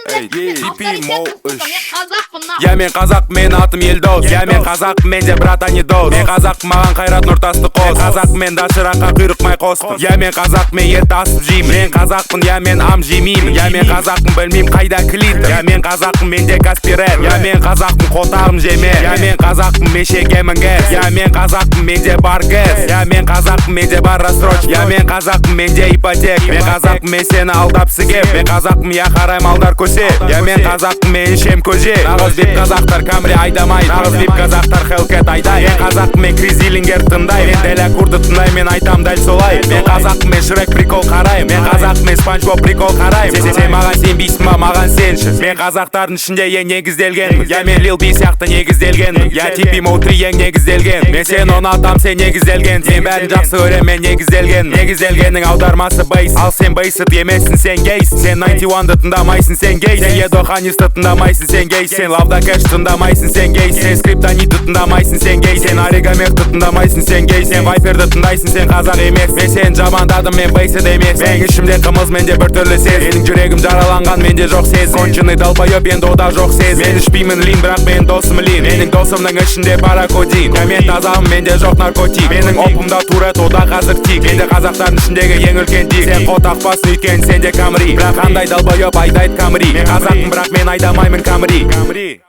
Я мен қазақ, мен атым Елдос. Я мен қазақ, менде брат не дос. Мен қазақ, маған қайрат нұртасты қос. Қазақ, мен дашыраққа құйрық май қостым. Я мен қазақ, мен ет асып жеймін. Мен қазақпын, я мен ам жемеймін. Я мен қазақпын, білмейм қайда клитер. Я мен қазақпын, менде каспирет. Я мен қазақпын, қотағым жеме. Я мен қазақпын, мешеге мінгіз. Я мен қазақпын, менде бар газ. Я мен қазақпын, менде бар рассрочка. Я мен қазақпын, менде ипотек. Мен қазақпын, мен сені алдап сігеп. Мен қазақпын, я қарайм алдар көсе. Я мен қазақпын, мен ішем көже. Нағыз деп қазақтар камри айдамайды. Нағыз деп қазақтар хелкет айдай. Мен қазақпын, мен кризилингер тыңдай. Мен дәлі курды тыңдай, мен айтам дәл солай. Мен қазақпын, мен шрек прикол қарайм. Мен қазақпын, мен спанч боб прикол қарайм. Сен маған сенбейсің ба, маған сенші. Мен қазақтардың ішінде ең негізделген. Я мен Lil B сияқты негізделген. Я типи Моутри ең негізделген. Мен сен ұнатам, сен негізделген. Сен бәрін жақсы көрем, мен негізделген. Негізделгеннің аудармасы бейс. Ал сен бейсіт емессің, сен гейс. Сен 91-ды тыңдамайсың, сен гейс. Сен Едоханисты тыңдамайсың, сен гейс. Сен Лавда Кэш тыңдамайсың, сен гейс. Сен Скриптонитті тыңдамайсың, сен гейс. Сен Оригамекті тыңдамайсың, сен гейс. Сен Вайперді тыңдайсың, сен қазақ емес. Мен сен жамандадым, мен бейсіт емес. Мен ішімде қымыз, менде бір түрлі сез. Менің жүрегім жараланған, менде жоқ сез. Конченый долбайып, енді ода жоқ сез. Мен ішпеймін лин, бірақ мен досым лин. Менің досымның ішінде паракодин. Я мен тазамын, менде жоқ наркотик. Менің опымда турет, ода қазір тик. Менде қазақтардың ішіндегі ең үлкен дик. Сен қотақпасын өйткені сенде камри. Бірақ қандай долбайып айдайды камри. Мен қазақпын, бірақ мен айдамаймын камри.